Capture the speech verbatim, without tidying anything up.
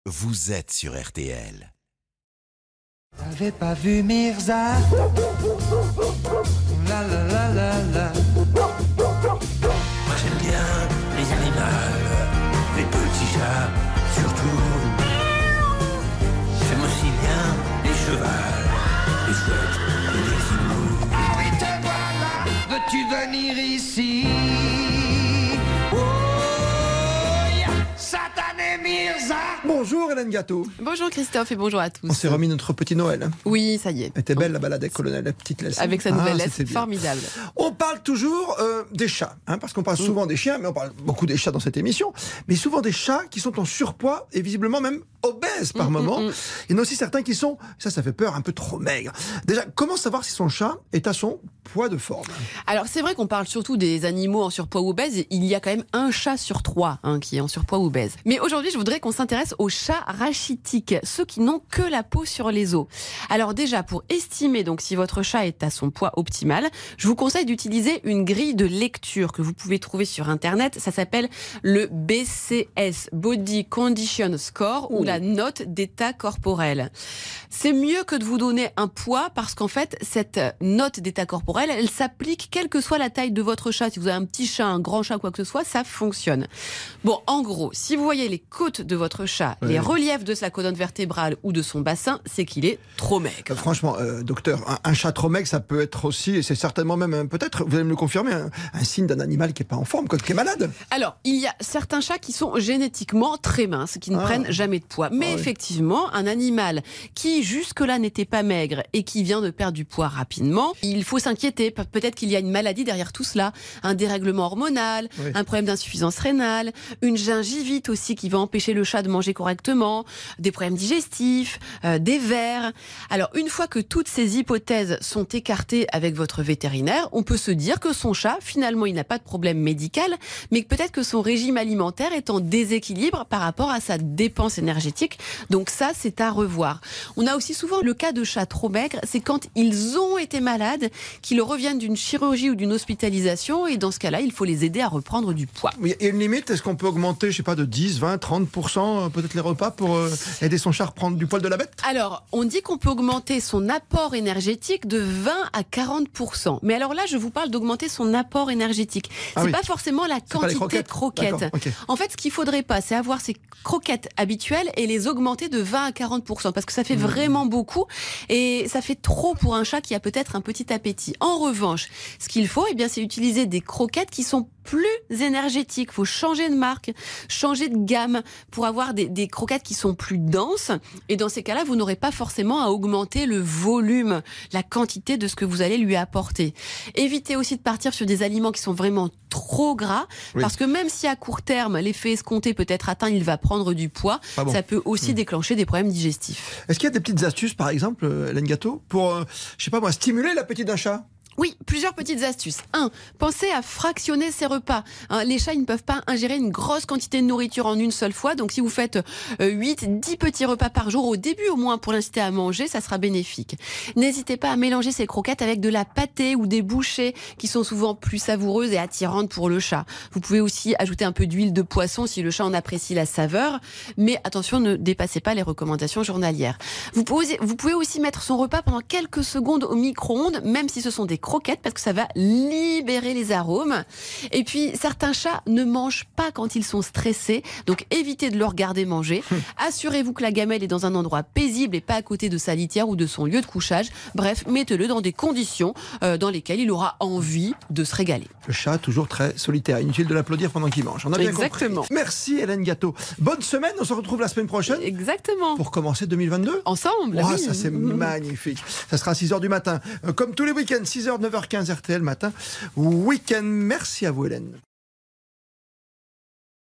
vous êtes sur R T L. T'avais pas vu Mirza? La la la la la. Moi j'aime bien les animaux, les petits chats surtout. J'aime aussi bien les chevals, les chouettes et les imous. Ah oui, te voilà, veux-tu venir ici? Oh, yeah. Satané Mirza. Bonjour Hélène Gâteau. Bonjour Christophe et bonjour à tous. On s'est remis notre petit Noël. Oui, ça y est. Elle était belle la balade avec Colonel, la petite laisse. Avec sa nouvelle Ah, laisse, c'était bien. formidable. On parle toujours euh, des chats, hein, parce qu'on parle souvent des chiens, mais on parle beaucoup des chats dans cette émission, mais souvent des chats qui sont en surpoids et visiblement même obèses par Mm, moment. mm, mm. Il y en a aussi certains qui sont, ça ça fait peur, un peu trop maigres. Déjà, comment savoir si son chat est à son poids de forme? Alors c'est vrai qu'on parle surtout des animaux en surpoids ou obèses. Il y a quand même un chat sur trois hein, qui est en surpoids ou obèse. Mais aujourd'hui, je voudrais qu'on s'intéresse aux chats rachitiques, ceux qui n'ont que la peau sur les os. Alors déjà, pour estimer donc si votre chat est à son poids optimal, je vous conseille d'utiliser une grille de lecture que vous pouvez trouver sur Internet. Ça s'appelle le B C S, Body Condition Score, ou la note d'état corporel. C'est mieux que de vous donner un poids parce qu'en fait, cette note d'état corporel, elle s'applique quelle que soit la taille de votre chat. Si vous avez un petit chat, un grand chat, quoi que ce soit, ça fonctionne. Bon, en gros, si vous voyez les côtes de votre chat, Oui. les reliefs de sa colonne vertébrale ou de son bassin, c'est qu'il est trop maigre. Euh, Franchement, euh, docteur, un, un chat trop maigre, ça peut être aussi, et c'est certainement même, un- peut-être, vous allez me le confirmer, un, un signe d'un animal qui n'est pas en forme, quoi, qui est malade. Alors, il y a certains chats qui sont génétiquement très minces, qui ne Ah. prennent jamais de poids. Mais Ah oui. effectivement, un animal qui jusque-là n'était pas maigre et qui vient de perdre du poids rapidement, il faut s'inquiéter. Pe- Peut-être qu'il y a une maladie derrière tout cela. Un dérèglement hormonal, Oui. un problème d'insuffisance rénale, une gingivite aussi qui va empêcher le chat de manger correctement, des problèmes digestifs, euh, des vers. Alors, une fois que toutes ces hypothèses sont écartées avec votre vétérinaire, on peut se dire que son chat, finalement, il n'a pas de problème médical, mais que peut-être que son régime alimentaire est en déséquilibre par rapport à sa dépense énergétique. Donc ça, c'est à revoir. On a aussi souvent le cas de chats trop maigres, c'est quand ils ont été malades, qu'ils reviennent d'une chirurgie ou d'une hospitalisation, et dans ce cas-là, il faut les aider à reprendre du poids. Il y a une limite, est-ce qu'on peut augmenter, je sais pas, de dix, vingt, trente pour cent euh, peut-être les repas pour euh, aider son chat à reprendre du poil de la bête? Alors, on dit qu'on peut augmenter son apport énergétique de vingt à quarante pour cent. Mais alors là, je vous parle d'augmenter son apport énergétique. Ah C'est oui. pas forcément la pas les quantité croquettes. de croquettes. D'accord, ok. En fait, ce qu'il faudrait pas, c'est avoir ces croquettes habituelles et les augmenter de vingt à quarante pour cent parce que ça fait Mmh. vraiment beaucoup et ça fait trop pour un chat qui a peut-être un petit appétit. En revanche, ce qu'il faut, eh bien, c'est utiliser des croquettes qui sont plus énergétiques. Il faut changer de marque, changer de gamme pour avoir des, des croquettes qui sont plus denses. Et dans ces cas-là, vous n'aurez pas forcément à augmenter le volume, la quantité de ce que vous allez lui apporter. Évitez aussi de partir sur des aliments qui sont vraiment trop gras, Oui. parce que même si à court terme, l'effet escompté peut être atteint, il va prendre du poids, Pas bon. ça peut aussi déclencher des problèmes digestifs. Est-ce qu'il y a des petites astuces, par exemple, euh, Hélène Gâteau, pour, euh, je sais pas moi, stimuler l'appétit d'un chat? Oui, plusieurs petites astuces. Un, pensez à fractionner ses repas. Hein, les chats, ils ne peuvent pas ingérer une grosse quantité de nourriture en une seule fois. Donc, si vous faites euh, huit, dix petits repas par jour, au début au moins, pour l'inciter à manger, ça sera bénéfique. N'hésitez pas à mélanger ces croquettes avec de la pâtée ou des bouchées qui sont souvent plus savoureuses et attirantes pour le chat. Vous pouvez aussi ajouter un peu d'huile de poisson si le chat en apprécie la saveur. Mais attention, ne dépassez pas les recommandations journalières. Vous pouvez, vous pouvez aussi mettre son repas pendant quelques secondes au micro-ondes, même si ce sont des croquettes, parce que ça va libérer les arômes. Et puis, certains chats ne mangent pas quand ils sont stressés, donc évitez de leur regarder manger. Assurez-vous que la gamelle est dans un endroit paisible et pas à côté de sa litière ou de son lieu de couchage. Bref, mettez-le dans des conditions euh, dans lesquelles il aura envie de se régaler. Le chat, toujours très solitaire. Inutile de l'applaudir pendant qu'il mange. On a bien Exactement. compris. Merci Hélène Gâteau. Bonne semaine, on se retrouve la semaine prochaine Exactement. pour commencer deux mille vingt-deux. Ensemble. Oh, oui. ça c'est magnifique. Ça sera à six heures du matin. Euh, Comme tous les week-ends, six heures, neuf heures quinze R T L matin. Week-end. Merci à vous Hélène.